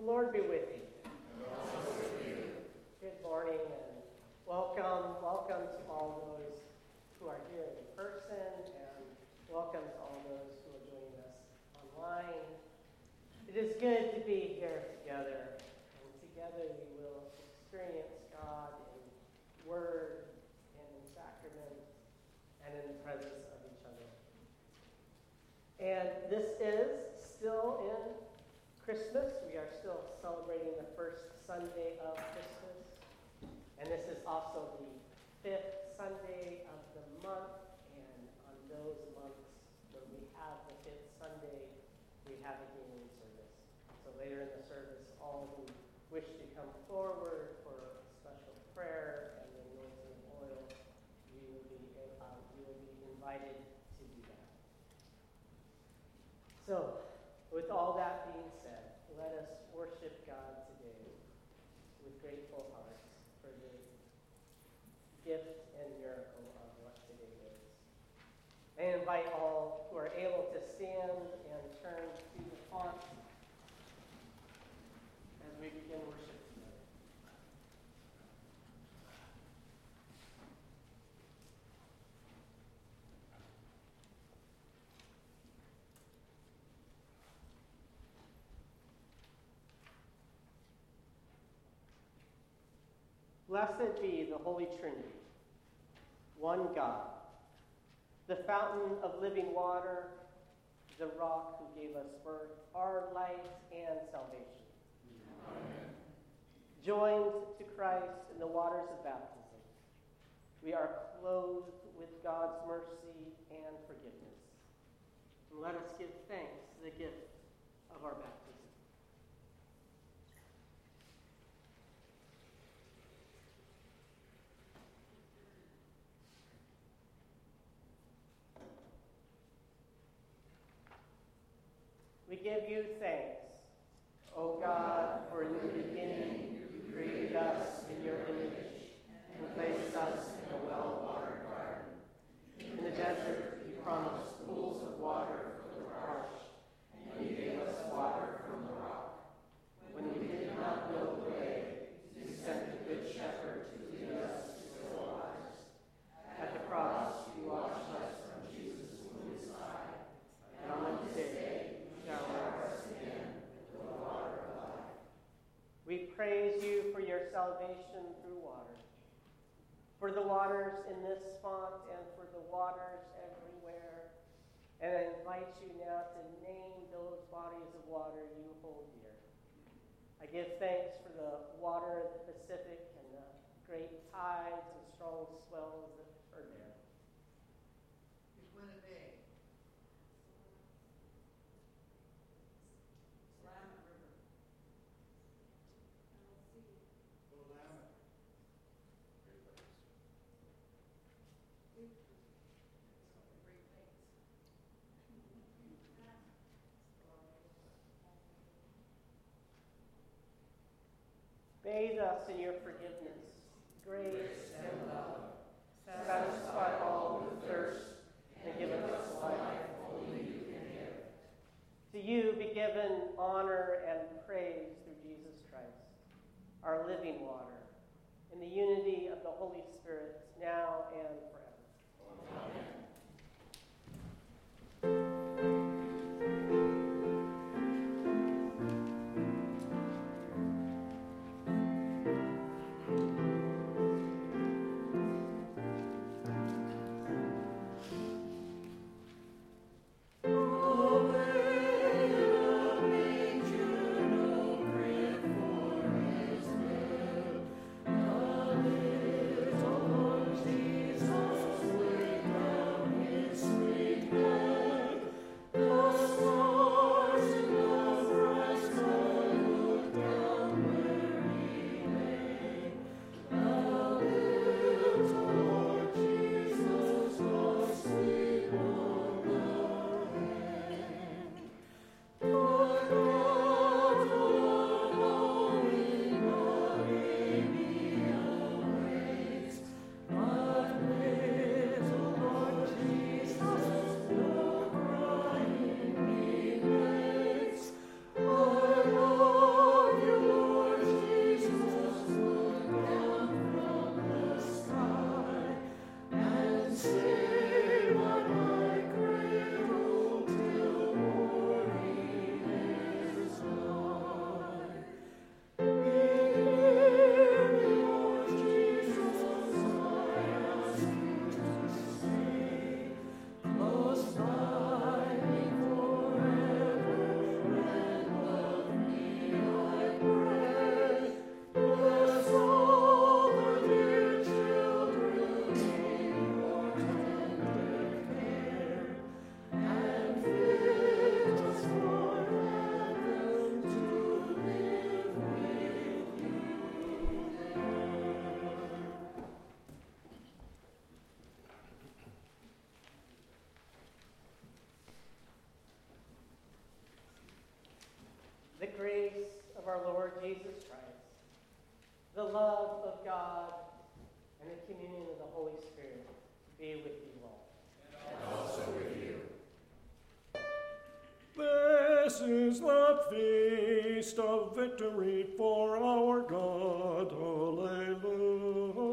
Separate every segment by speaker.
Speaker 1: Lord be with you. Good morning and welcome to all those who are here in person, and welcome to all those who are joining us online. It is good to be here together, and together we will experience God in word and in sacrament and in the presence of each other. And this is still in Christmas. We are still celebrating the first Sunday of Christmas. And this is also the fifth Sunday of the month. And on those months when we have the fifth Sunday, we have a healing service. So later in the service, all who wish to come forward for a special prayer and the anointing of oil, you will be invited to do that. So, with all that being said, let us worship God today with grateful hearts for the gift and miracle of what today is. I invite all who are able to stand and turn to the font as we begin worship together. Blessed be the Holy Trinity, one God, the fountain of living water, the rock who gave us birth, our life and salvation. Amen. Joined to Christ in the waters of baptism, we are clothed with God's mercy and forgiveness. And let us give thanks to the gift of our baptism. We give you thanks, O God, for in the beginning you created us in your image and placed us in a well-watered garden. In the desert you promised pools of water for the parched, and you gave us water from the rock. When we did not know the way, you sent the Good Shepherd to lead us to still waters. At the cross you washed us from Jesus' wounded side, and on this day we praise you for your salvation through water, for the waters in this font and for the waters everywhere. And I invite you now to name those bodies of water you hold dear. I give thanks for the water of the Pacific and the great tides and strong swells that are there.
Speaker 2: Winnipeg.
Speaker 1: Bathe us in your forgiveness, grace, and love. Satisfy all who thirst, and give us life only you can give. To you be given honor and praise through Jesus Christ, our living water, in the unity of the Holy Spirit, now and forever. Amen.
Speaker 3: Jesus.
Speaker 1: our Lord Jesus Christ, the love of God, and the communion of the Holy Spirit be with you all.
Speaker 2: And also with you.
Speaker 3: This is the feast of victory for our God. Alleluia.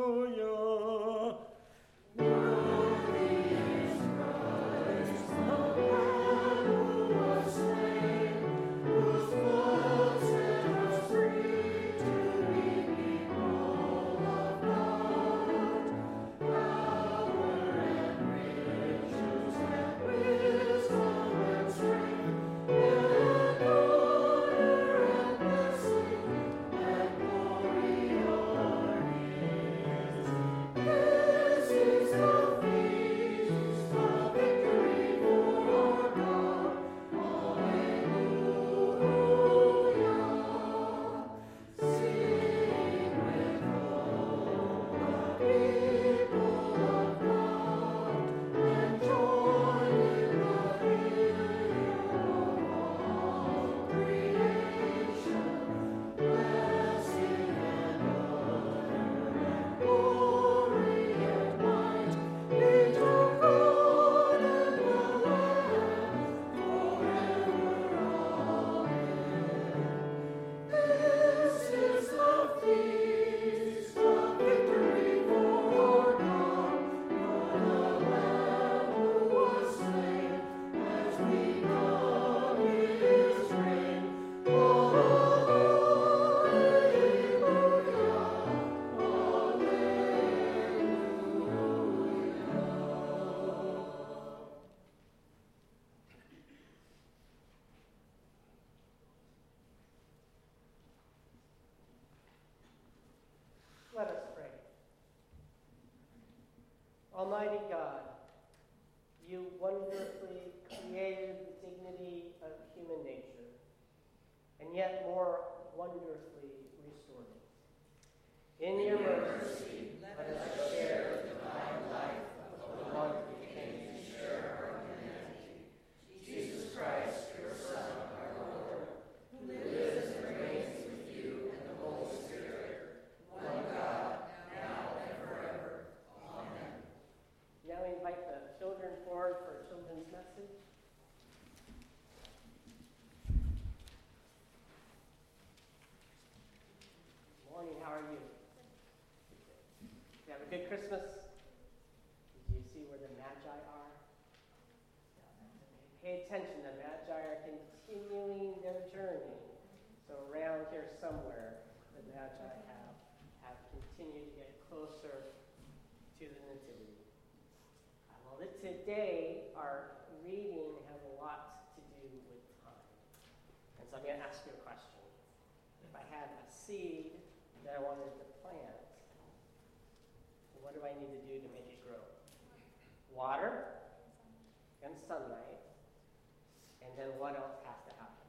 Speaker 1: Let us pray. Almighty God, you wonderfully created the dignity of human nature, and yet more wonderfully restored it. In your mercy, let us share the divine life of the one who came to share our humanity, Jesus Christ, your Son, our Lord, who lives and reigns with you and the Holy Spirit, one God, now and forever. Amen. Now we invite the children forward for a children's message. Morning, how are you? You have a good Christmas? Did you see where the Magi are? Pay attention, the Magi are continuing their journey. So around here somewhere, the Magi have continued to get closer to the Nativity. Well, today, our reading has a lot to do with time. And so I'm going to ask you a question. If I had a seed that I wanted to plant, what do I need to do to make it grow? Water and sunlight. And then what else has to happen?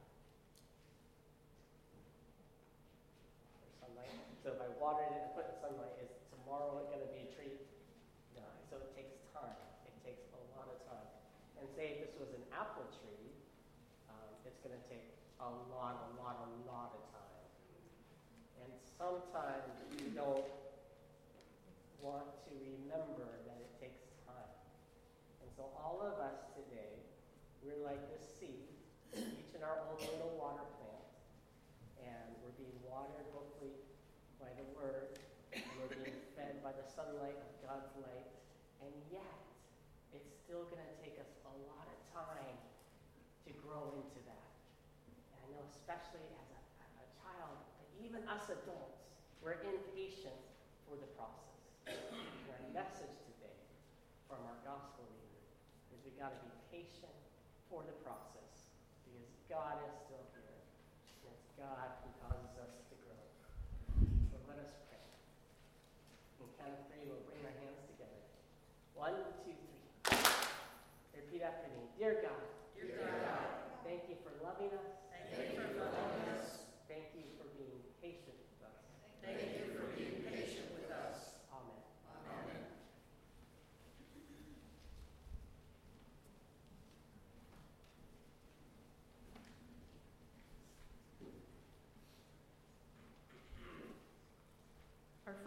Speaker 1: Sunlight. So if I watered it and put in sunlight, is tomorrow it going to be a tree? No. So it takes time. It takes a lot of time. And say if this was an apple tree, it's going to take a lot of time. And sometimes you don't want to remember that it takes time. And so all of us today, we're like this seed, each in our own little water plant, and we're being watered hopefully by the Word, and we're being fed by the sunlight of God's light, and yet it's still going to take us a lot of time to grow into that. And I know especially as a child, but even us adults, we're impatient for the process. And our message today from our gospel reader is we got to be patient for the process because God is still here. And it's God who causes us to grow. So let us pray. And count of three, we'll bring our hands together. 1, 2, 3. Repeat after me. Dear God.
Speaker 2: Dear God.
Speaker 1: Thank you for loving us.
Speaker 2: Thank you for loving us.
Speaker 1: Thank you for being patient with us.
Speaker 2: Thank you for being patient with us.
Speaker 1: Amen.
Speaker 2: Amen.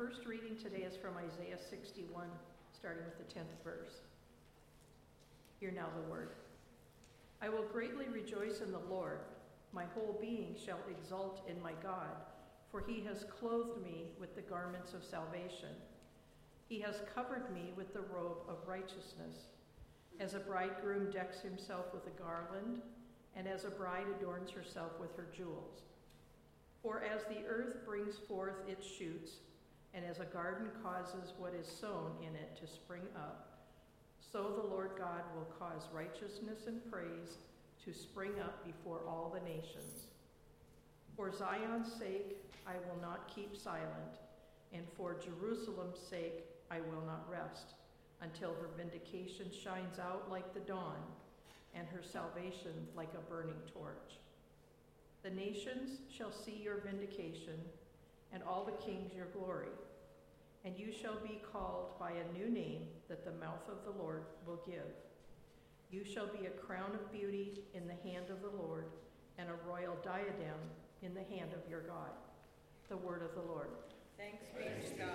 Speaker 4: first reading today is from Isaiah 61, starting with the 10th verse. Hear now the word. I will greatly rejoice in the Lord. My whole being shall exult in my God, for he has clothed me with the garments of salvation. He has covered me with the robe of righteousness. As a bridegroom decks himself with a garland, and as a bride adorns herself with her jewels. For as the earth brings forth its shoots, and as a garden causes what is sown in it to spring up, so the Lord God will cause righteousness and praise to spring up before all the nations. For Zion's sake I will not keep silent, and for Jerusalem's sake I will not rest, until her vindication shines out like the dawn, and her salvation like a burning torch. The nations shall see your vindication, and all the kings your glory. And you shall be called by a new name that the mouth of the Lord will give. You shall be a crown of beauty in the hand of the Lord, and a royal diadem in the hand of your God. The word of the Lord.
Speaker 2: Thanks be to God.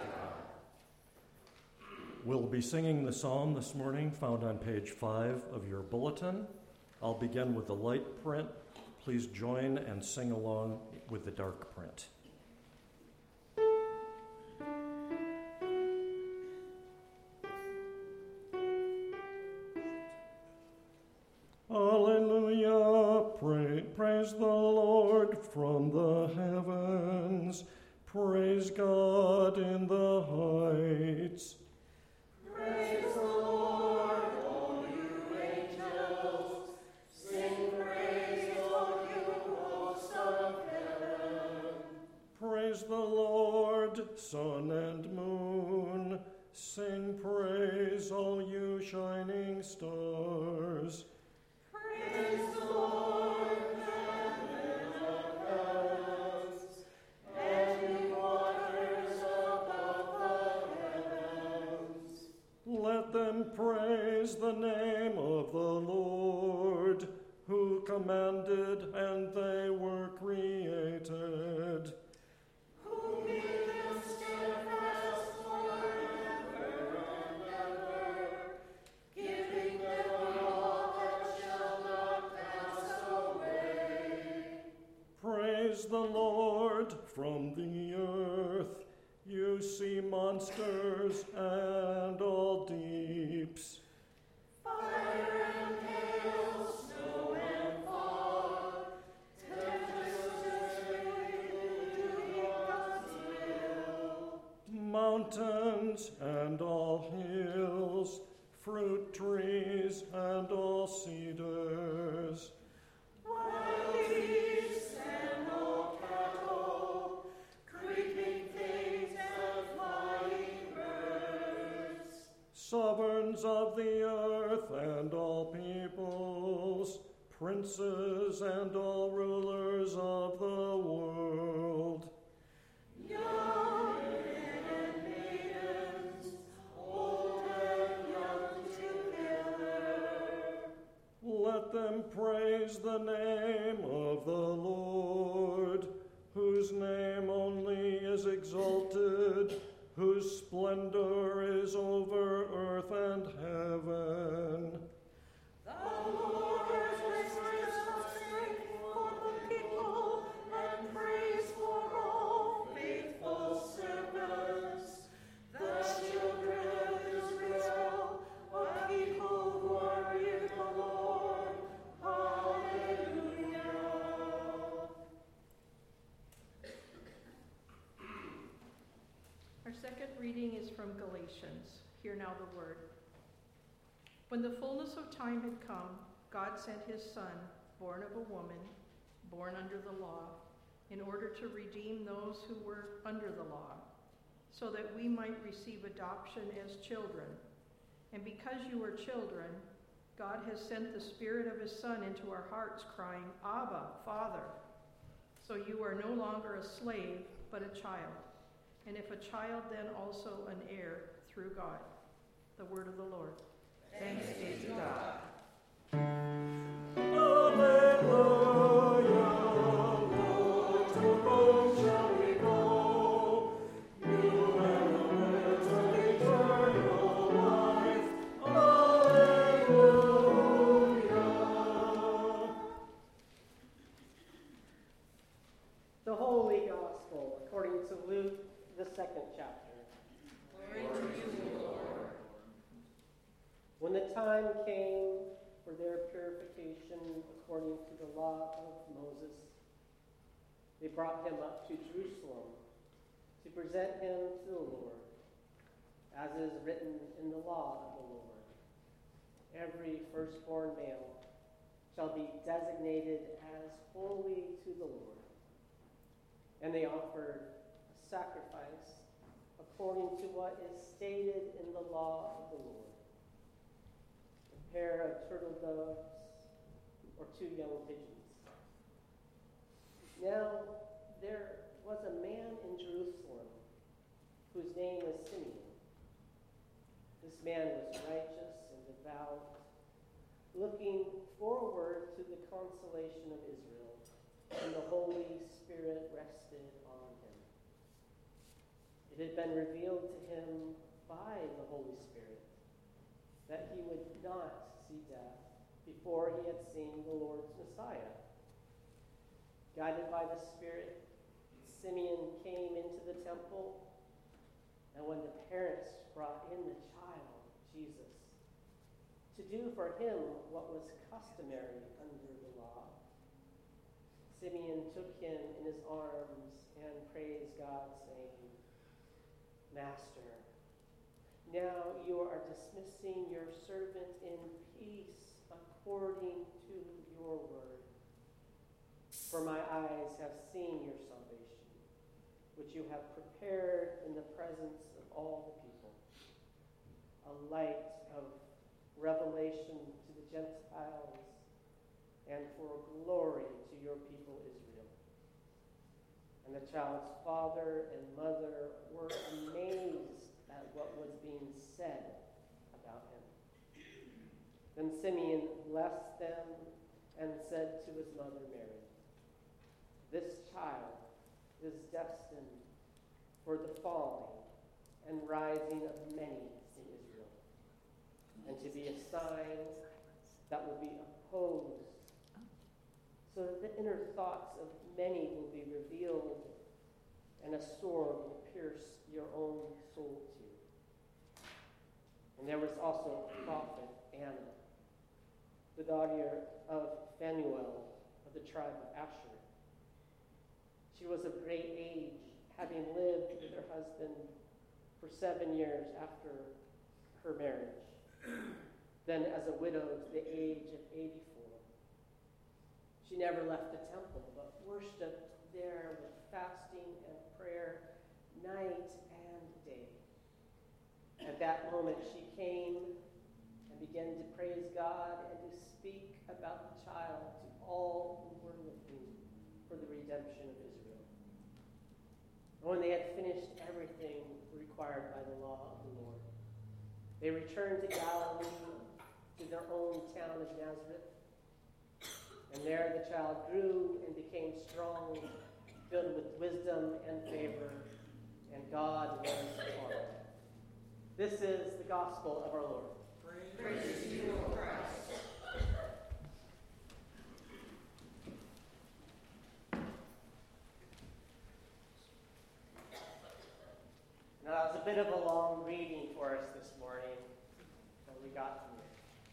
Speaker 3: We'll be singing the psalm this morning, found on page 5 of your bulletin. I'll begin with the light print. Please join and sing along with the dark print. Alleluia, praise the Lord from the heavens. Praise God in the heights.
Speaker 2: Praise the Lord, all you angels. Sing praise, all you hosts of heaven.
Speaker 3: Praise the Lord, sun and moon. Sing praise, all you shining stars.
Speaker 2: Praise the Lord, heaven of heavens, and you waters above the heavens.
Speaker 3: Let them praise the name of the Lord, who commanded and they were created.
Speaker 2: Who made them steadfast forever and ever, giving them all that shall not pass away.
Speaker 3: Praise the Lord from the earth, you sea monsters and all deeps.
Speaker 2: Fire and hail, snow and fog, tempests doing God's will.
Speaker 3: Mountains and all hills, fruit trees and all cedars.
Speaker 2: Wild beasts and all cattle, creeping things and flying birds.
Speaker 3: Sovereigns of the earth and all peoples, princes and all rulers of the world.
Speaker 2: Young men and maidens, old and young together.
Speaker 3: Let them praise the name of the Lord, whose name only is exalted, whose splendor is over earth and heaven.
Speaker 2: The Lord has risen strength for the people and praise for all faithful servants, the children of Israel, a people who are near the Lord. Hallelujah.
Speaker 4: Our second reading is from Galatians. Hear now the word. When the fullness of time had come, God sent his Son, born of a woman, born under the law, in order to redeem those who were under the law, so that we might receive adoption as children. And because you are children, God has sent the Spirit of his Son into our hearts, crying, Abba, Father. So you are no longer a slave, but a child. And if a child, then also an heir through God. The word of the Lord.
Speaker 2: Thanks be to God.
Speaker 3: Alleluia, Lord, to whom shall we go? You have
Speaker 1: When the time came for their purification according to the law of Moses, they brought him up to Jerusalem to present him to the Lord, as is written in the law of the Lord. Every firstborn male shall be designated as holy to the Lord. And they offered a sacrifice according to what is stated in the law of the Lord: a pair of turtle doves or 2 young pigeons. Now there was a man in Jerusalem whose name was Simeon. This man was righteous and devout, looking forward to the consolation of Israel, and the Holy Spirit rested on him. It had been revealed to him by the Holy Spirit that he would not see death before he had seen the Lord's Messiah. Guided by the Spirit, Simeon came into the temple, and when the parents brought in the child, Jesus, to do for him what was customary under the law, Simeon took him in his arms and praised God, saying, "Master, now you are dismissing your servant in peace according to your word. For my eyes have seen your salvation, which you have prepared in the presence of all the people, a light of revelation to the Gentiles and for glory to your people Israel." And the child's father and mother were amazed at what was being said about him. Then Simeon blessed them and said to his mother Mary, "This child is destined for the falling and rising of many in Israel, and to be a sign that will be opposed, so that the inner thoughts of many will be revealed, and a sword will pierce your own soul too." And there was also a prophet, Anna, the daughter of Phanuel of the tribe of Asher. She was of great age, having lived with her husband for 7 years after her marriage, then as a widow to the age of 84. She never left the temple, but worshipped there with fasting and prayer night and day. At that moment she came and began to praise God and to speak about the child to all who were looking for the redemption of Israel. And when they had finished everything required by the law of the Lord, they returned to Galilee, to their own town of Nazareth. And there the child grew and became strong, filled with wisdom and favor, and God was upon him. This is the gospel of our Lord.
Speaker 2: Praise to you, O Christ.
Speaker 1: Now, that was a bit of a long reading for us this morning, but we got through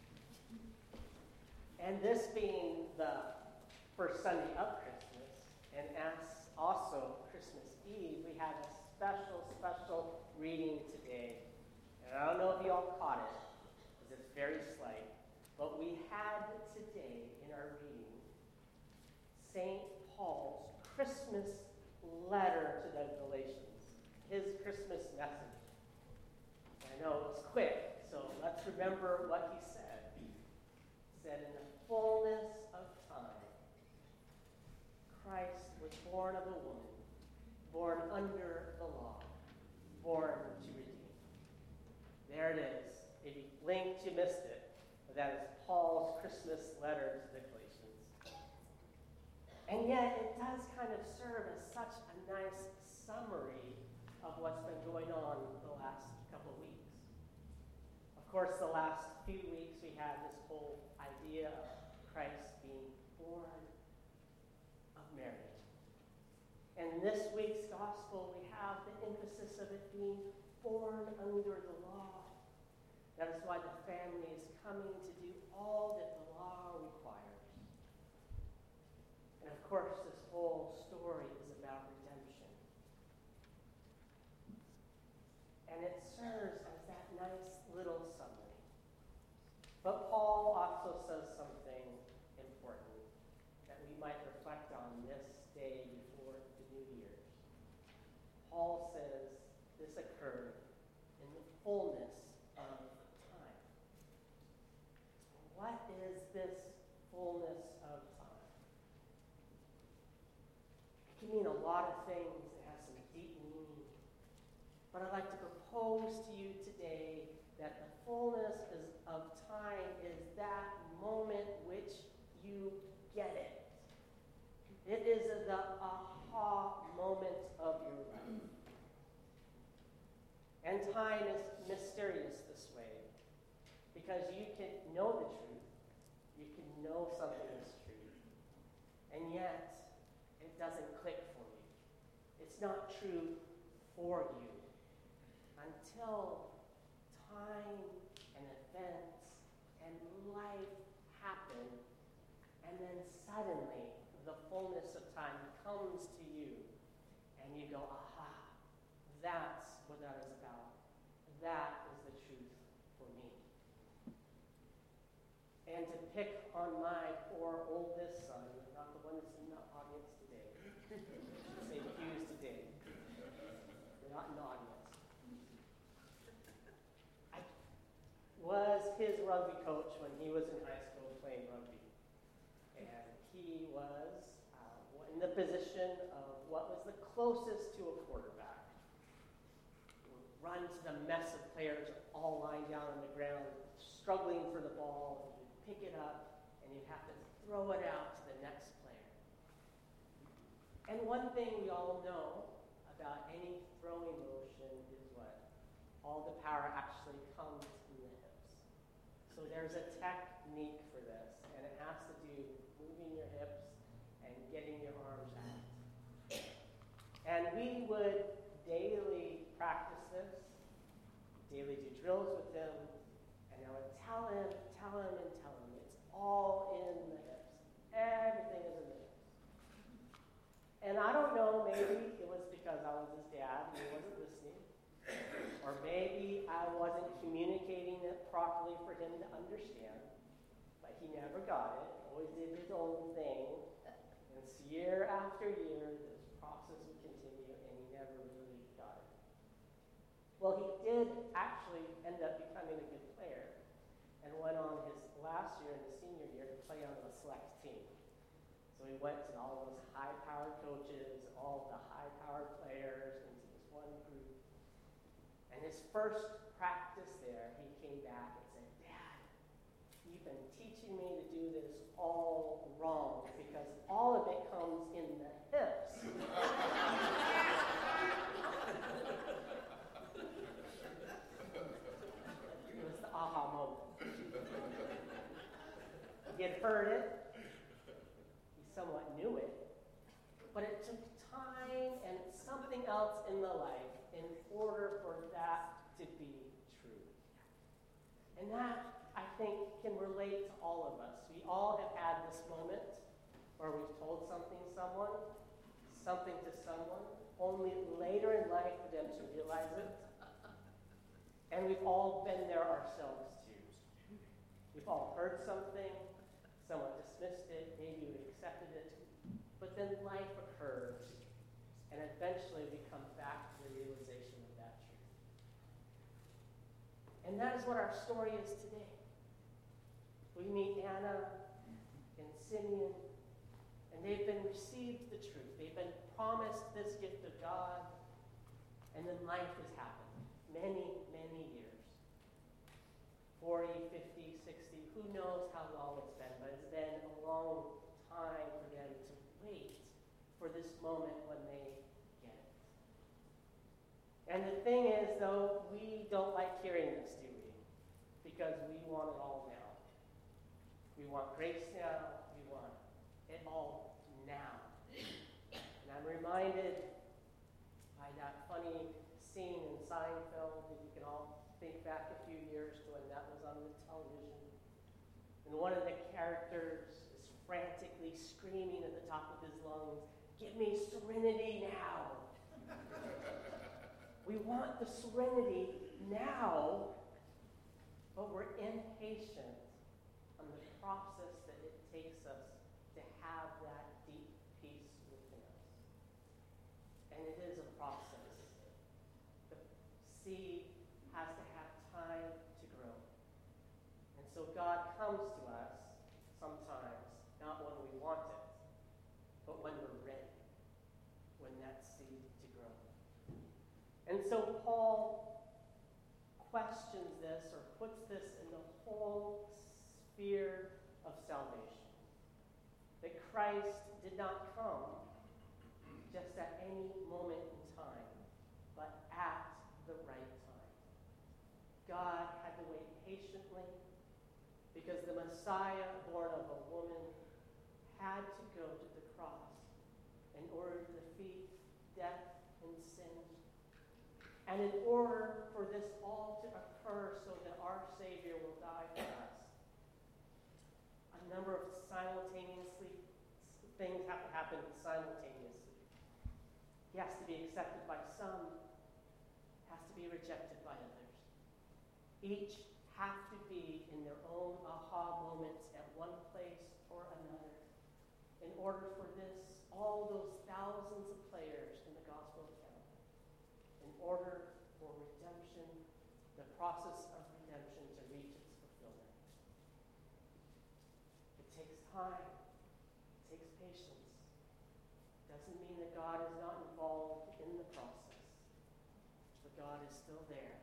Speaker 1: it. And this being the first Sunday of Christmas, and as also Christmas Eve, we have a special reading today. And I don't know if you all caught it, because it's very slight, but we had today in our reading St. Paul's Christmas letter to the Galatians. His Christmas message. I know it was quick, so let's remember what he said. He said, "In the fullness of time, Christ was born of a woman, born under the law, born to redeem." There it is. If you blinked, you missed it. But that is Paul's Christmas letter to the Galatians. And yet, it does kind of serve as such a nice summary of what's been going on the last couple of weeks. Of course, the last few weeks we had this whole idea of Christ being born of Mary. And in this week's gospel, we have the emphasis of it being born under the law. That is why the family is coming to do all that the law requires. And of course, this whole story is about redemption. And it serves as that nice little summary. But Paul also says something important that we might reflect on this day before the New Year's. Paul says this occurred in the fullness of time. What is this fullness of time? It can mean a lot of things. It has some deep meaning. But I'd like to propose to you today that the fullness of time is that moment which you get it. It is the aha moment of your life. And time is mysterious this way because you can know the truth. You can know something is true. And yet, it doesn't click for you. It's not true for you until time and events and life happen, and then suddenly the fullness of time comes to you, and you go, aha, that's what that is about. That is the truth for me. And to pick on my poor oldest son, not the one that's in the audience today, say Hughes today. They're not in the audience. I was his rugby coach when he was in high school playing rugby. And he was in the position of what was the closest to a quarterback. Run to the mess of players all lying down on the ground, struggling for the ball. And you'd pick it up, and you'd have to throw it out to the next player. And one thing we all know about any throwing motion is what? All the power actually comes from the hips. So there's a technique for this, and it has to do with moving your hips and getting your arms out. And we would daily practice this, daily do drills with him, and I would tell him, it's all in the hips. Everything is in the hips. And I don't know, maybe it was because I was his dad and he wasn't listening, or maybe I wasn't communicating it properly for him to understand, but he never got it, always did his own thing, and so year after year, this process would continue, and he never really got it. Well, he did actually end up becoming a good player and went on his last year, in his senior year, to play on a select team. So he went to all those high-powered coaches, all the high-powered players into this one group. And his first practice there, he came back and said, Dad, you've been teaching me to do this all wrong because all of it comes in the hips. It was the aha moment. He had heard it. He somewhat knew it. But it took time and something else in the life in order for that to be true. And that, I think, can relate to all of us. We all have had this moment where we've told something to someone, only later in life for them to realize it. And we've all been there ourselves too. We've all heard something, someone dismissed it, maybe we accepted it, but then life occurs, and eventually we come back to the realization of that truth. And that is what our story is today. We meet Anna and Simeon, and they've been received the truth. They've been promised this gift of God, and then life has happened. Many, many years. 40, 50, 60, who knows how long it's been, but it's been a long time for them to wait for this moment when they get it. And the thing is, though, we don't like hearing this, do we? Because we want it all now. We want grace now. We want it all now. And I'm reminded by that funny scene in Seinfeld that you can all think back a few years to when that And one of the characters is frantically screaming at the top of his lungs, "Give me serenity now." We want the serenity now, but we're impatient on the process that it takes us to have that deep peace within us. And it is a process. The seed has to have time to grow. And so God comes to us sometimes, not when we want it, but when we're ready, when that seed to grow. And so Paul questions this or puts this in the whole sphere of salvation. That Christ did not come just at any moment in time, but at the right time. God had to wait patiently because the Messiah, born of a woman, had to go to the cross in order to defeat death and sin. And in order for this all to occur so that our Savior will die for us, a number of things have to happen simultaneously. He has to be accepted by some, has to be rejected by others. Each have to be in their own aha moments at one place or another. In order for all those thousands of players in the gospel account, in order for redemption, the process of redemption to reach its fulfillment. It takes time. It takes patience. Doesn't mean that God is not involved in the process, but God is still there.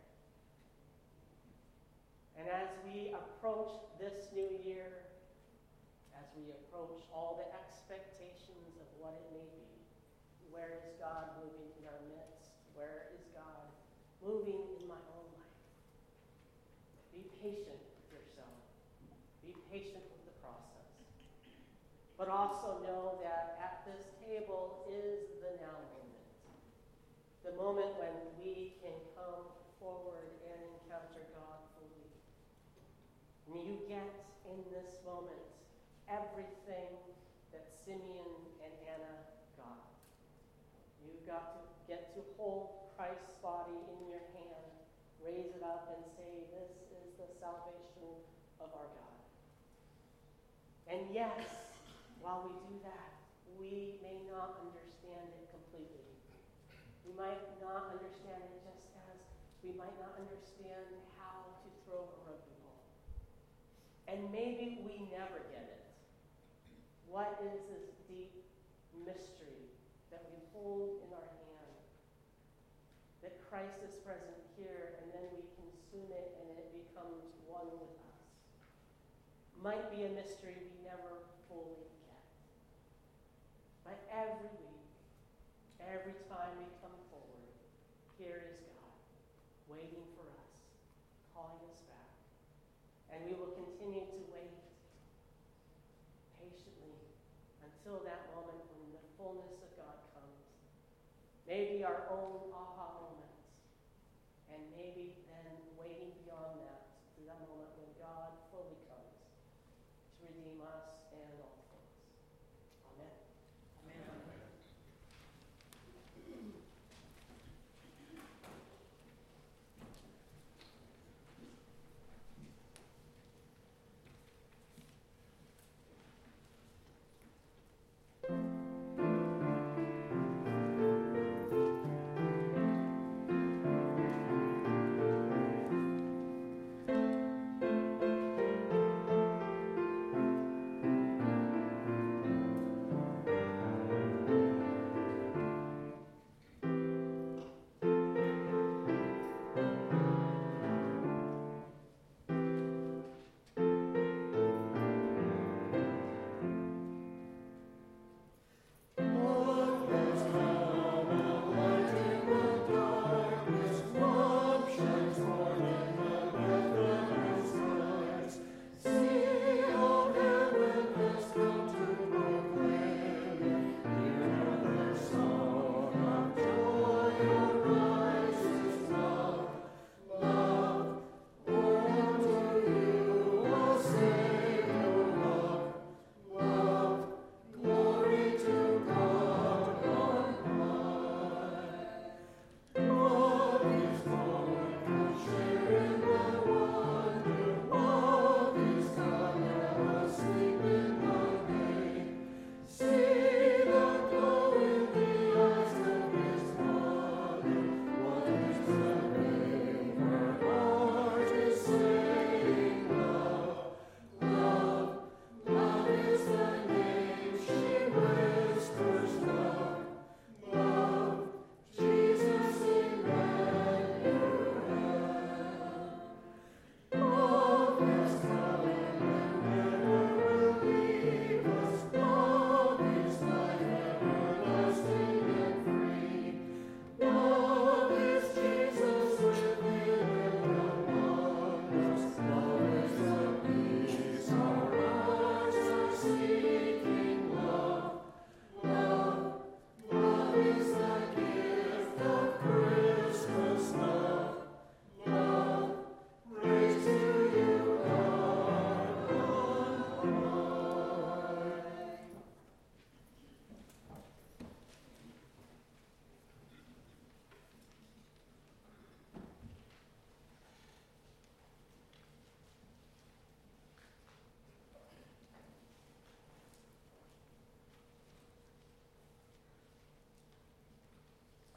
Speaker 1: And as we approach this new year, as we approach all the expectations of what it may be, where is God moving in our midst? Where is God moving in my own life? Be patient with yourself. Be patient with the process. But also know that at this table is the now moment. The moment when we can come forward and encounter God fully. And you get in this moment everything that Simeon and Anna got. You got to get to hold Christ's body in your hand, raise it up and say, "This is the salvation of our God." And yes, while we do that, we may not understand it completely. We might not understand it just as we might not understand how to throw a rugby ball. And maybe we never get it. What is this deep mystery that we hold in our hand? That Christ is present here, and then we consume it, and it becomes one with us. Might be a mystery we never fully get. But every week, every time we come forward, here is God, waiting for us, calling us back. And we will continue to wait patiently until that moment when the fullness of God comes. Maybe our own aha moments. And maybe then waiting beyond that to that moment when God fully comes to redeem us and all things. Amen. Amen.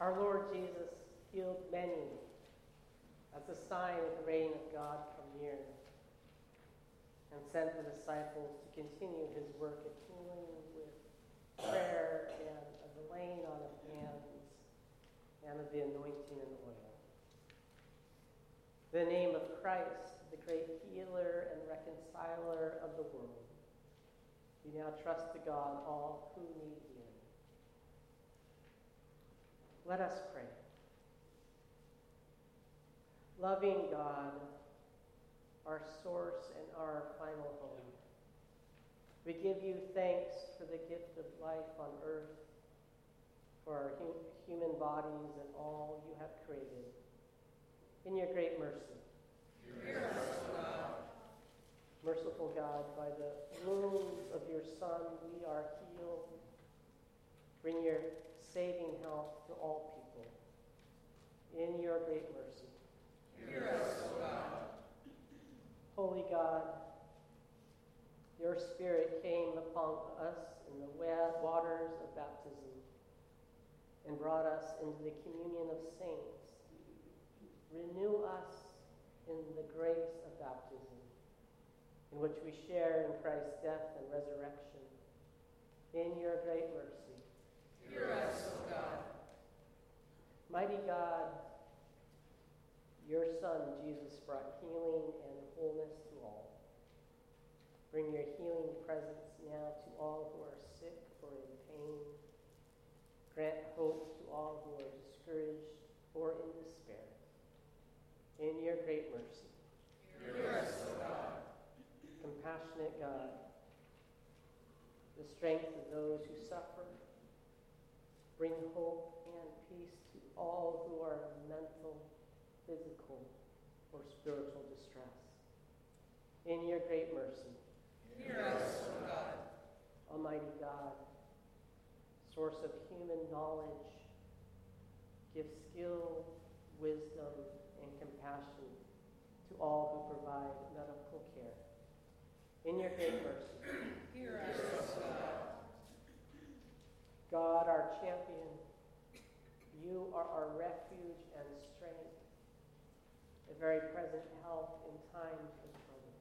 Speaker 1: Our Lord Jesus healed many as a sign of the reign of God come near, and sent the disciples to continue his work of healing with prayer and of the laying on of hands and of the anointing and oil. In the name of Christ, the great healer and reconciler of the world, we now trust to God all who need healing. Let us pray. Loving God, our source and our final home, we give you thanks for the gift of life on earth, for our human bodies and all you have created. In your great mercy.
Speaker 2: Hear us, O God.
Speaker 1: Merciful God, by the wounds of your Son we are healed. Bring your saving health to all people. In your great mercy.
Speaker 2: Hear us, O God.
Speaker 1: Holy God, your Spirit came upon us in the waters of baptism and brought us into the communion of saints. Renew us in the grace of baptism, in which we share in Christ's death and resurrection. In your great mercy.
Speaker 2: Hear us, O God.
Speaker 1: Mighty God, your Son, Jesus, brought healing and wholeness to all. Bring your healing presence now to all who are sick or in pain. Grant hope to all who are discouraged or in despair. In your great mercy.
Speaker 2: Hear us, O God.
Speaker 1: Compassionate God, the strength of those who suffer. Bring hope and peace to all who are in mental, physical, or spiritual distress. In your great mercy.
Speaker 2: Hear us, O God.
Speaker 1: Almighty God, source of human knowledge, give skill, wisdom, and compassion to all who provide medical care. In your great mercy.
Speaker 2: Hear us, O God.
Speaker 1: God, our champion, you are our refuge and strength, a very present help in times of trouble.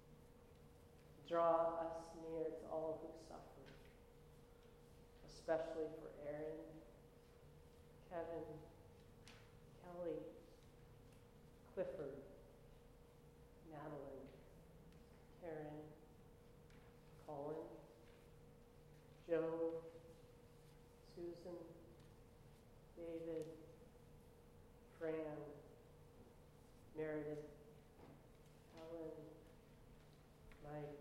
Speaker 1: Draw us near to all who suffer, especially for Aaron, Kevin, Kelly, Clifford, Madeline, Karen, Colin, Joe, Susan, David, Fran, Meredith, Helen, Mike,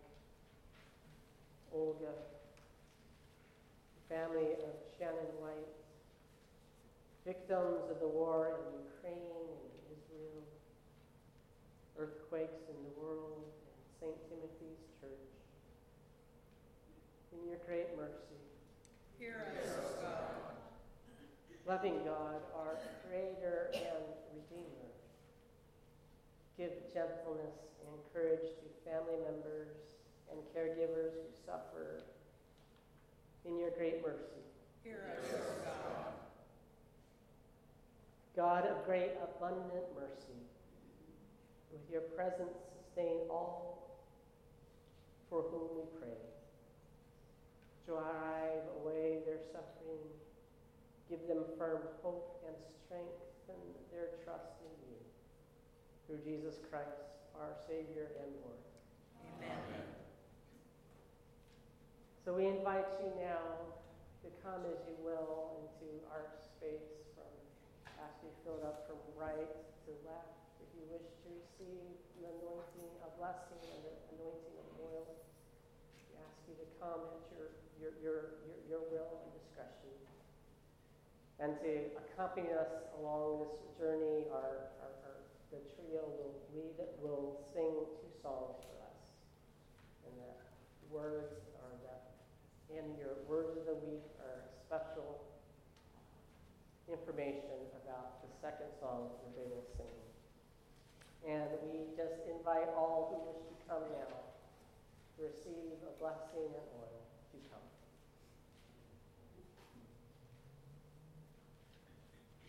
Speaker 1: Olga, the family of Shannon White, victims of the war in Ukraine and Israel, earthquakes in the world, and St. Timothy's Church. In your great mercy.
Speaker 2: Hear us, O God.
Speaker 1: Loving God, our Creator and Redeemer, give gentleness and courage to family members and caregivers who suffer. In your great mercy.
Speaker 2: Hear us, O God.
Speaker 1: God of great abundant mercy, with your presence sustain all for whom we pray. Drive away their suffering, give them firm hope and strengthen their trust in you. Through Jesus Christ, our Savior and Lord.
Speaker 2: Amen.
Speaker 1: So we invite you now to come as you will into our space, as we fill it up from right to left. If you wish to receive the anointing, a blessing and the anointing of oil, we ask you to come at your will and discretion. And to accompany us along this journey, the trio will sing 2 songs for us. And the words are in your words of the week are special information about the second song that they will sing. And we just invite all who wish to come now to receive a blessing and oil to come.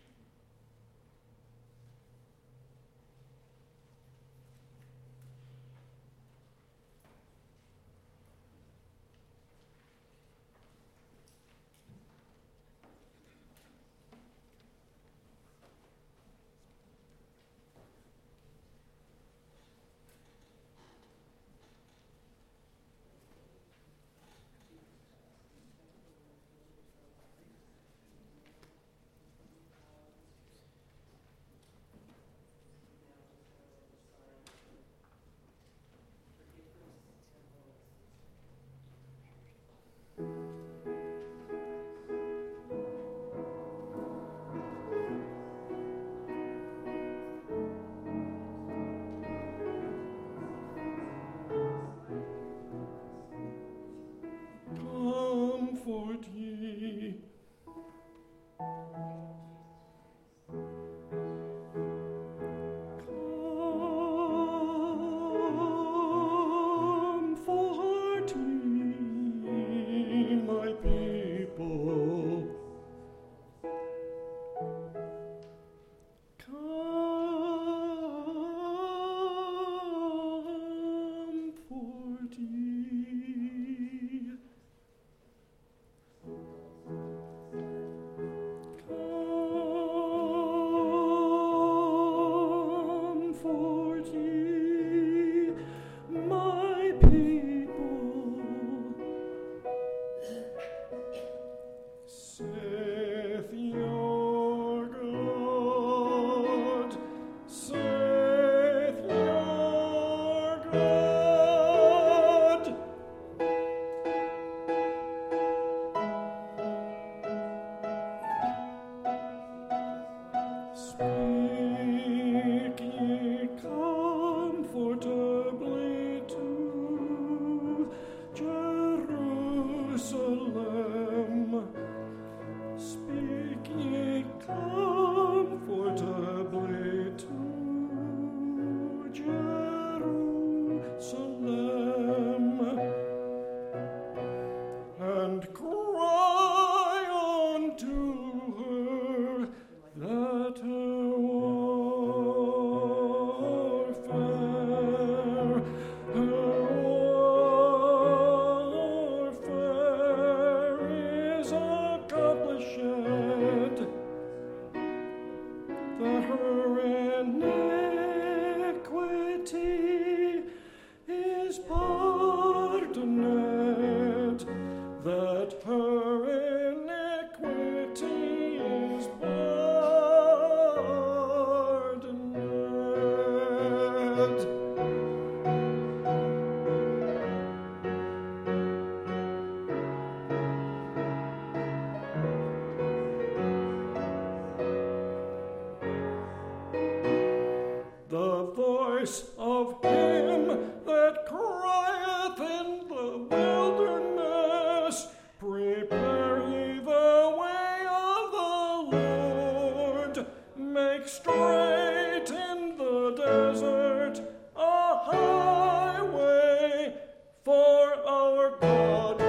Speaker 1: Lord God.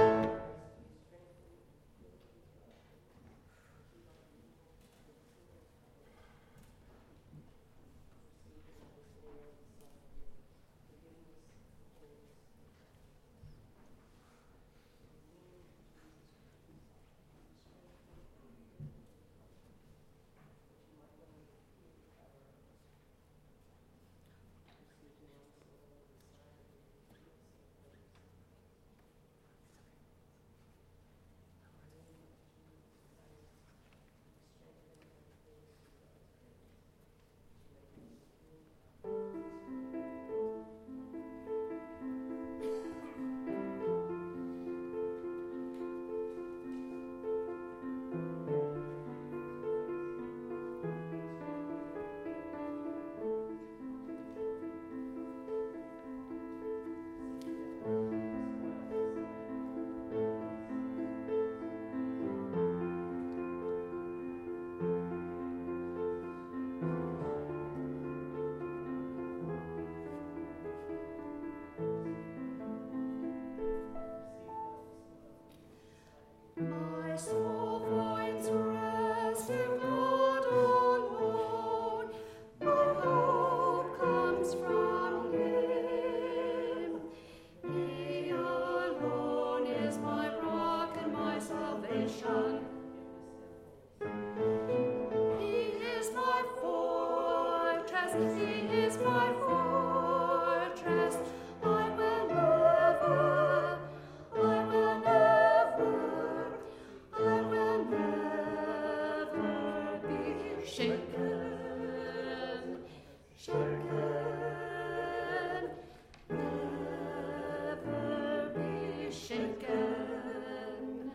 Speaker 5: My soul finds rest in God alone. My hope comes from Him. He alone is my rock and my salvation. He is my fortress. He is my fortress. I will never shaken, never be shaken.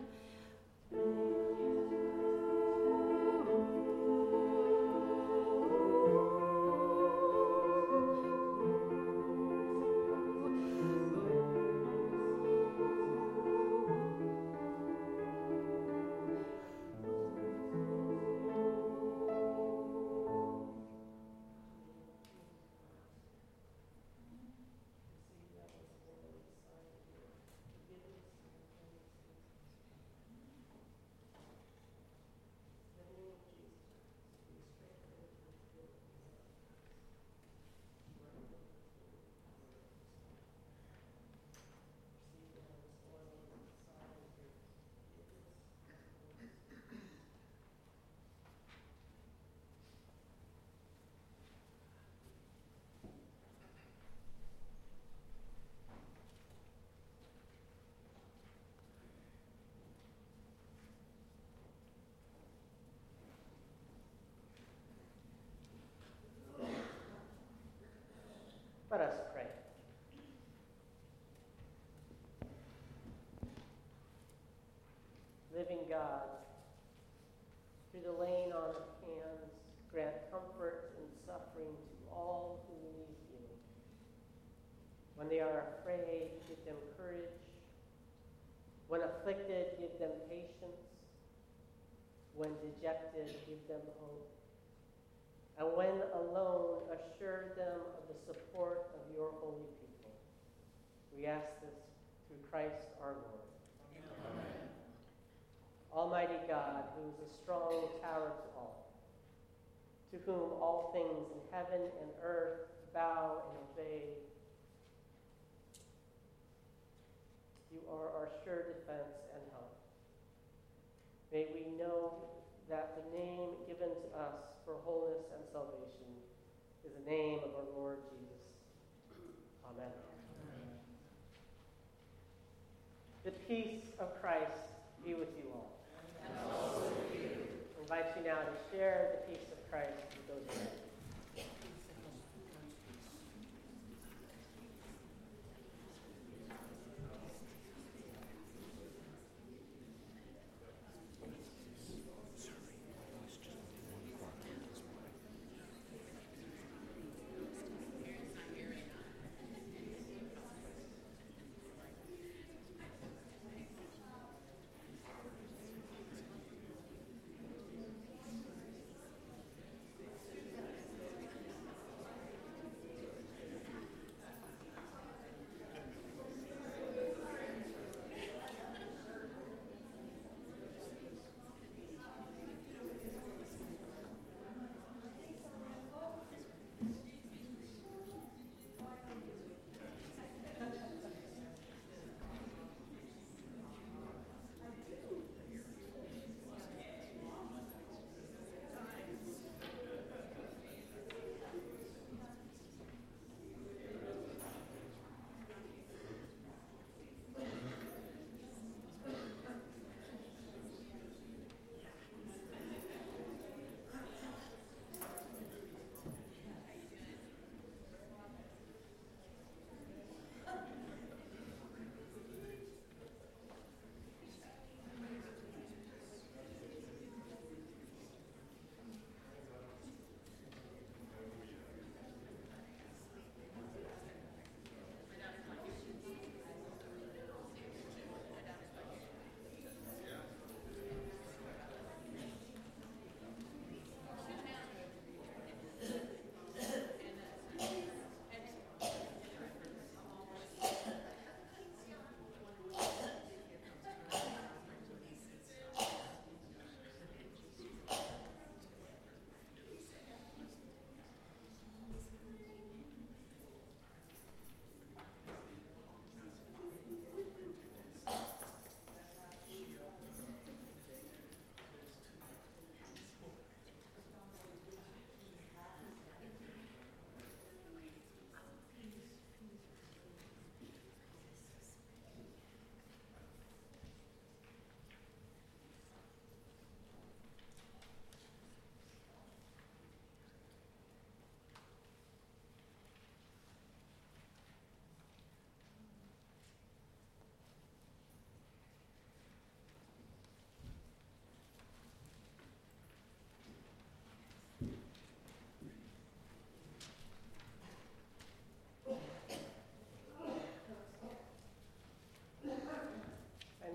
Speaker 1: Let us pray. Living God, through the laying on of hands, grant comfort in suffering to all who need you. When they are afraid, give them courage. When afflicted, give them patience. When dejected, give them hope. And when alone, assure them of the support of your holy people. We ask this through Christ our Lord. Amen. Almighty God, who is a strong tower to all, to whom all things in heaven and earth bow and obey, you are our sure defense and help. May we know that the name given to us for wholeness and salvation is the name of our Lord Jesus. Amen. The peace of Christ be with you all.
Speaker 2: And also with you.
Speaker 1: I invite you now to share the peace of Christ with those around you.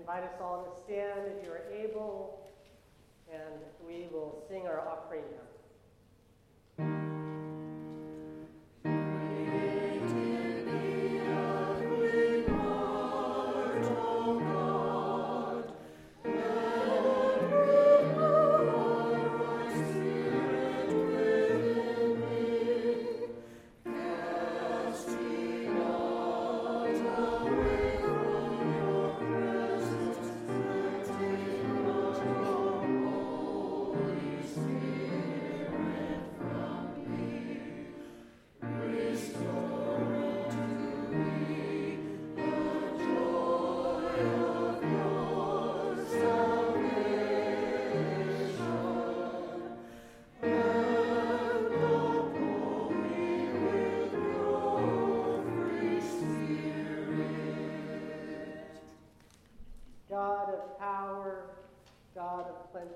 Speaker 1: invite us all to stand if you are able, and we will sing our offering hymn. God of power, God of plenty,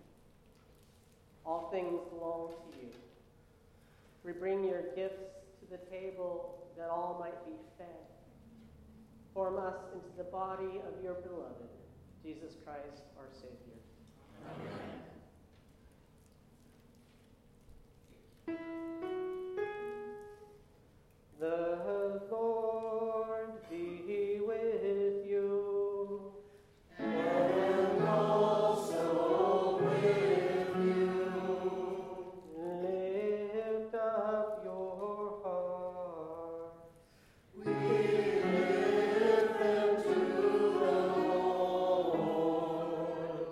Speaker 1: all things belong to you. We bring your gifts to the table that all might be fed. Form us into the body of your beloved, Jesus Christ, our Savior. Amen. The Lord be with you. And also with you. Lift up your hearts. We lift them to the Lord.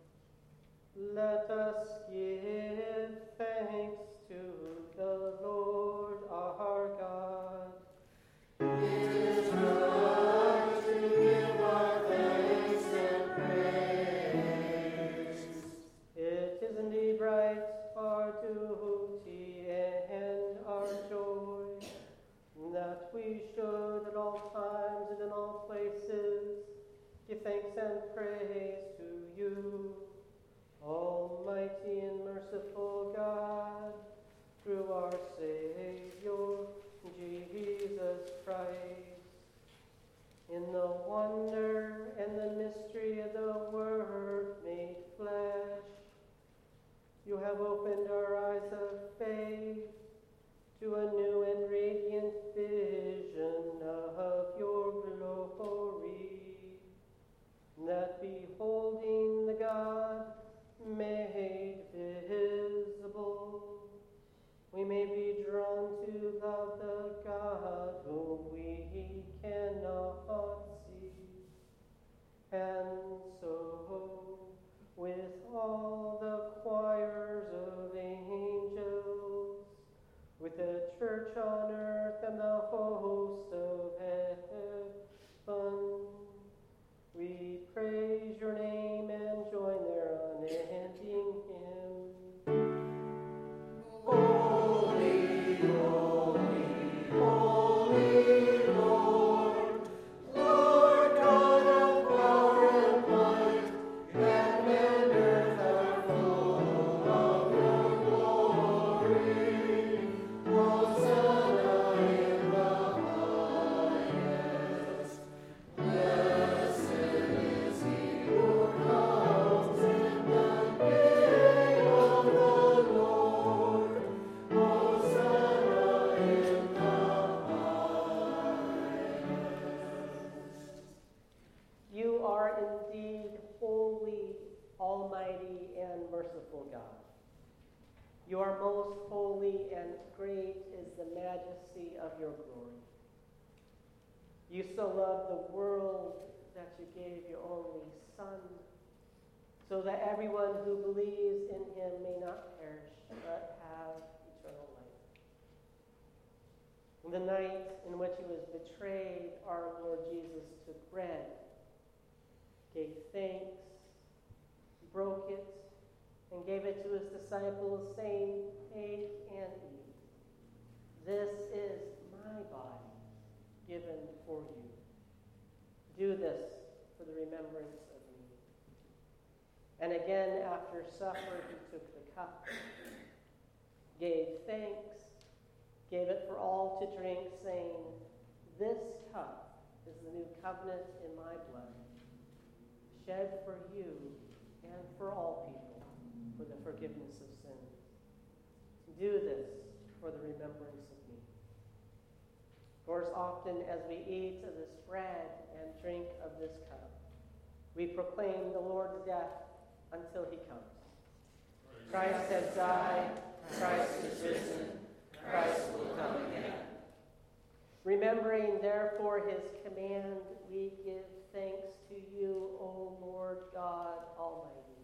Speaker 1: Let us give thanks to the Lord our God. It is right to give our thanks and praise. It is indeed right, our duty and our joy, that we should at all times and in all places give thanks and praise to you, Almighty and merciful God, through our Savior, Jesus Christ. In the wonder and the mystery of the Word made flesh, you have opened our eyes of faith to a new and radiant vision of your glory, that beholding the God made visible, we may be drawn to love the God whom we cannot see. And so, with all the choirs of angels, with the church on earth and the host of heaven, we praise your name and join their unending hymn. Holy, holy, holy Lord, Lord God of power and might, heaven and earth are full of your glory. Hosanna in the highest. Blessed is he who comes in the name of the Lord. Hosanna in the highest. You are indeed holy, almighty, and merciful God. You are most holy, and great is the majesty of your glory. You so loved the world that you gave your only Son, so that everyone who believes in him may not perish, but have eternal life. On the night in which he was betrayed, our Lord Jesus took bread, gave thanks, broke it, and gave it to his disciples, saying, "Take and eat. This is my body given for you. Do this for the remembrance of me." And again, after supper, he took the cup, gave thanks, gave it for all to drink, saying, "This cup is the new covenant in my blood. shed for you and for all people for the forgiveness of sins. Do this for the remembrance of me. For as often as we eat of this bread and drink of this cup, we proclaim the Lord's death until he comes. Christ has died, Christ is risen, Christ will come again. Remembering therefore his command, we give thanks to you, O Lord God Almighty,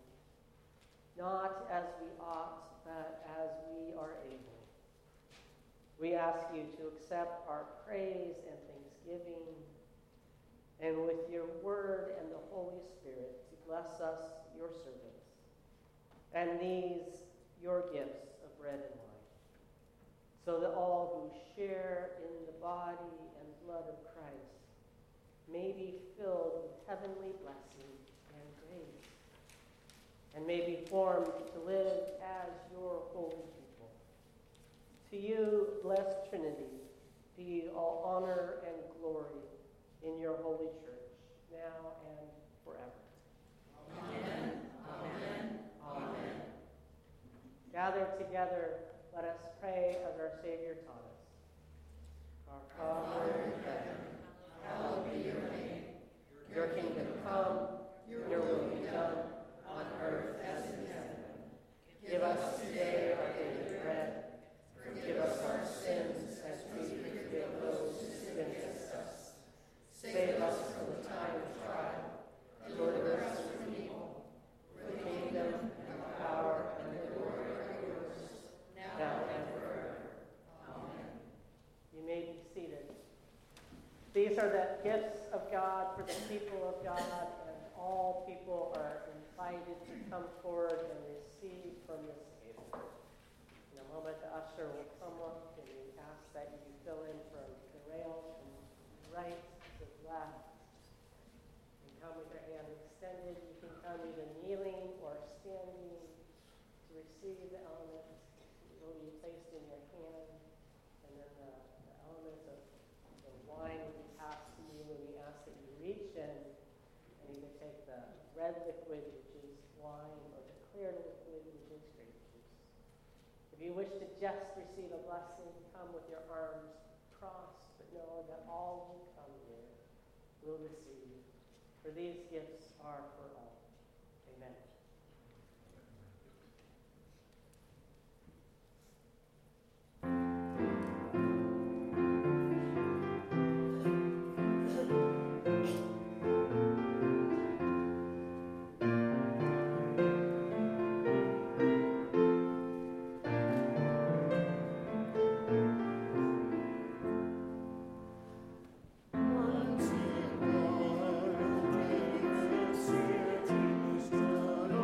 Speaker 1: not as we ought, but as we are able. We ask you to accept our praise and thanksgiving, and with your word and the Holy Spirit to bless us, your servants, and these your gifts of bread and wine, so that all who share in the body and blood of Christ may be filled with heavenly blessing and grace, and may be formed to live as your holy people. To you, blessed Trinity, be all honor and glory in your holy church, now and forever.
Speaker 2: Amen. Amen. Amen.
Speaker 1: Gathered together, let us pray as our Savior taught us. Our Father in heaven, hallowed be your name. Your kingdom come, your will be done, on earth as in heaven. Give us today our daily bread. Forgive us our sins as we forgive those who sin against us. Save us from the time of trial. Deliver us from evil. For the kingdom and the power and the glory are yours, now and forever. Amen. You may be seated. These are the gifts of God for the people of God, and all people are invited to come forward and receive from this table. In a moment, the usher will come up, and we ask that you fill in from the rail from right to left. You can come with your hand extended. You can come either kneeling or standing to receive the elements. It will be placed in your hand, and then the elements of the wine will be passed to you, and we ask that you reach in and either take the red liquid, which is wine, or the clear liquid, which is grape juice. If you wish to just receive a blessing, come with your arms crossed, but know that all who come here will receive. For these gifts are for all. Amen.
Speaker 5: Once in one, great cities done.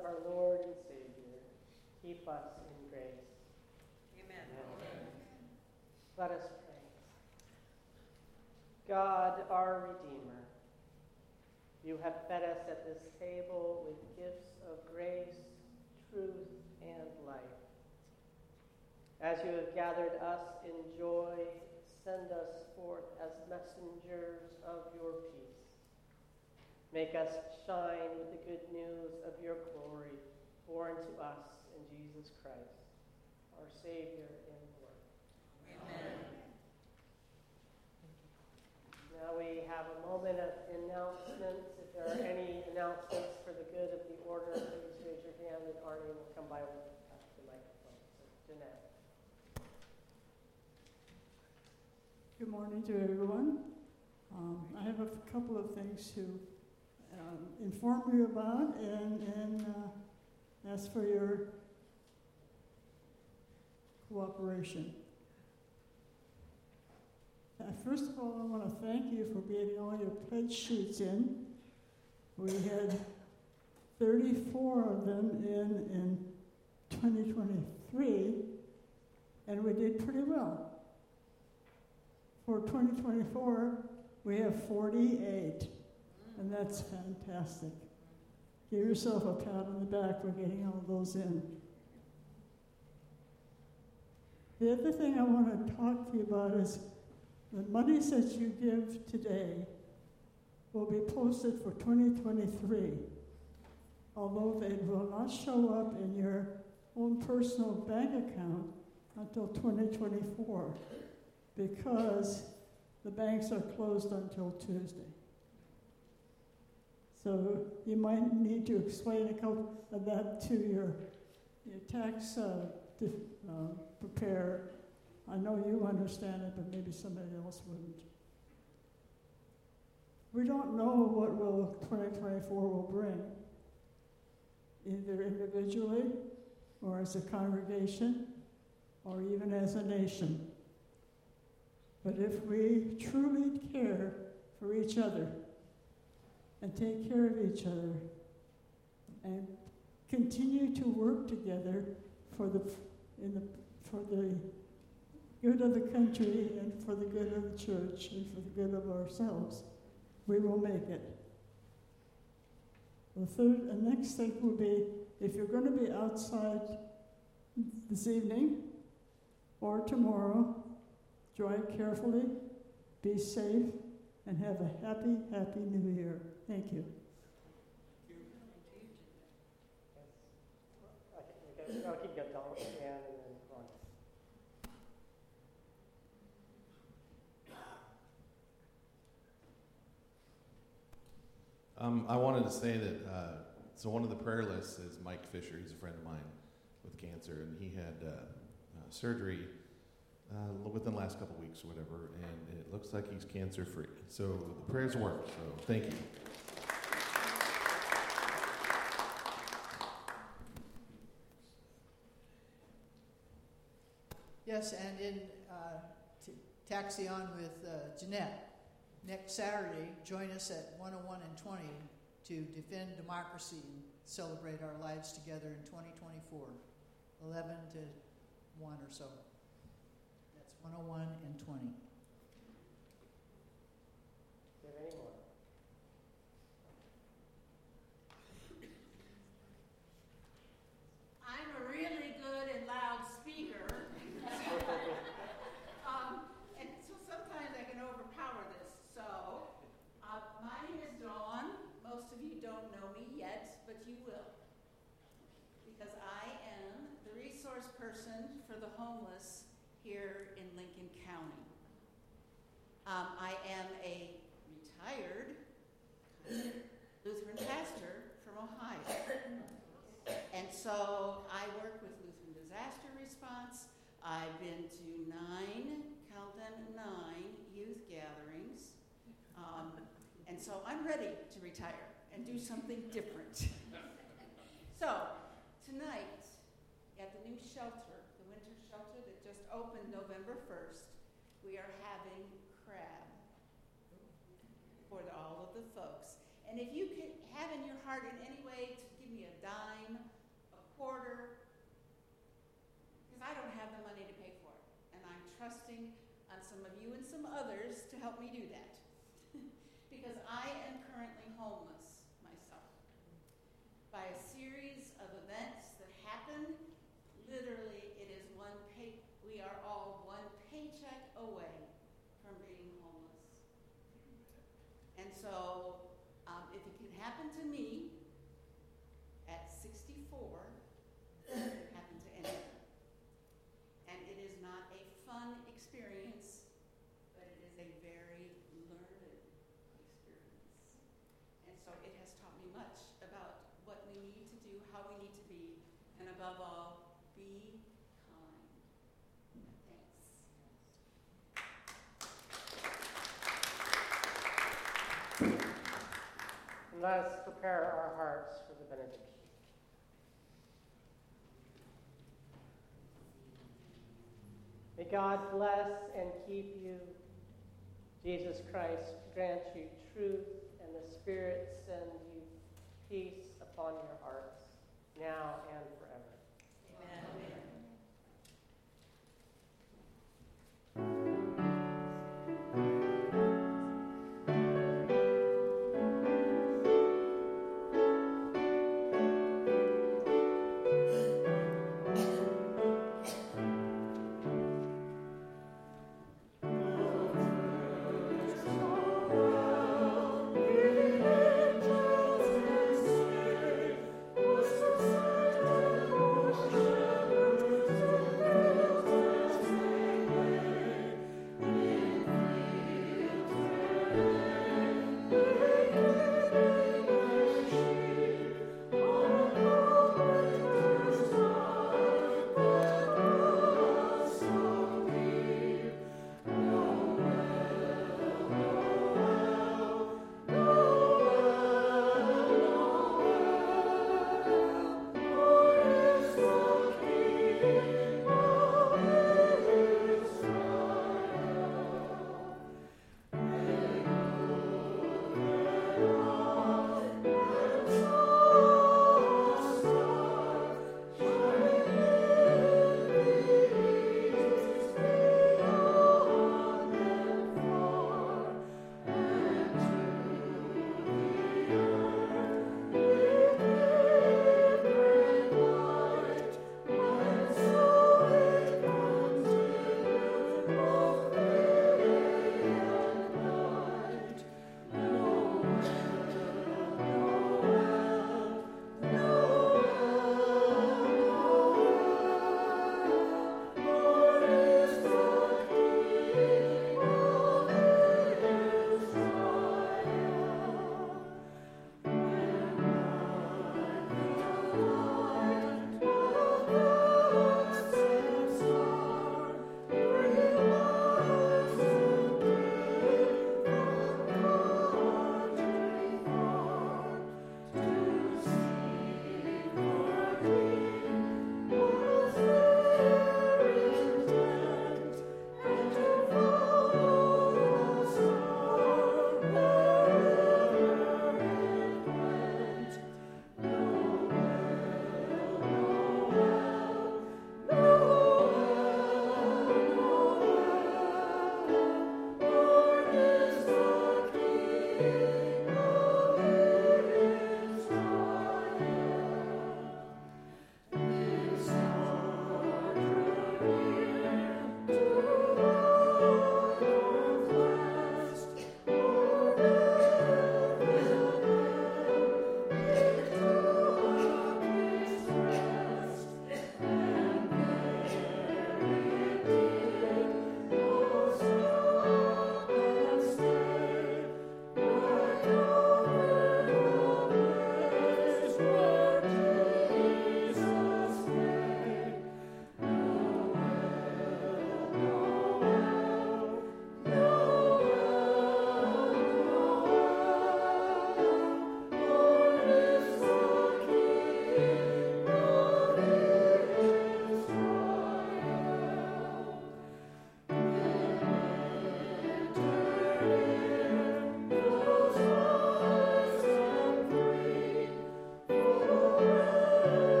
Speaker 1: of our Lord and Savior, keep us in grace.
Speaker 2: Amen.
Speaker 1: Let us pray. God, our Redeemer, you have fed us at this table with gifts of grace, truth, and life. As you have gathered us in joy, send us forth as messengers of your peace. Make us shine with the good news of your glory, born to us in Jesus Christ, our Savior and Lord.
Speaker 2: Amen.
Speaker 1: Now we have a moment of announcements. If there are any announcements for the good of the order, please raise your hand and Arnie will come by with the microphone. So, Jeanette.
Speaker 6: Good morning to everyone. I have a couple of things to inform you about and ask for your cooperation. First of all, I want to thank you for getting all your pledge sheets in. We had 34 of them in 2023, and we did pretty well. For 2024, we have 48, and that's fantastic. Give yourself a pat on the back for getting all those in. The other thing I want to talk to you about is the monies that you give today will be posted for 2023, although they will not show up in your own personal bank account until 2024. Because the banks are closed until Tuesday. So you might need to explain a couple of that to your tax preparer. I know you understand it, but maybe somebody else wouldn't. We don't know what 2024 will bring, either individually or as a congregation or even as a nation. But if we truly care for each other and take care of each other and continue to work together for the good of the country and for the good of the church and for the good of ourselves, we will make it. The next thing will be, if you're going to be outside this evening or tomorrow, drive carefully, be safe, and have a happy, happy New Year. Thank you.
Speaker 1: I'll keep going, Donald, and then Ron.
Speaker 7: I wanted to say that, so one of the prayer lists is Mike Fisher. He's a friend of mine with cancer, and he had surgery within the last couple weeks or whatever, and it looks like he's cancer-free. So the prayers work, so thank you.
Speaker 8: Yes, and in taxi on with Jeanette, next Saturday, join us at 101 and 20 to defend democracy and celebrate our lives together in 2024, 11 to 1 or so. 101 and 20.
Speaker 1: Do you have any more?
Speaker 2: I'm a really good and loud speaker. And so sometimes I can overpower this. So, my name is Dawn. Most of you don't know me yet, but you will. Because I am the resource person for the homeless here in Lincoln County. I am a retired Lutheran pastor from Ohio. And so I work with Lutheran Disaster Response. I've been to 9 youth gatherings. And so I'm ready to retire and do something different. So tonight at the new shelter, the winter shelter that just opened November 1st, we are having crab for all of the folks. And if you could have in your heart in any way to give me a dime some of you and some others to help me do that. Because I am currently homeless myself. By a series of events that happen, literally it is we are all one paycheck away from being homeless. And so, if it can happen to me at 64, it can happen to anyone. And it is not a fun experience, but it is a very learned experience. And so it has taught me much about what we need to do, how we need to be, and above all, be kind. Thanks.
Speaker 1: And let us prepare our hearts for the benediction. May God bless and keep you. Jesus Christ grant you truth, and the Spirit send you peace upon your hearts.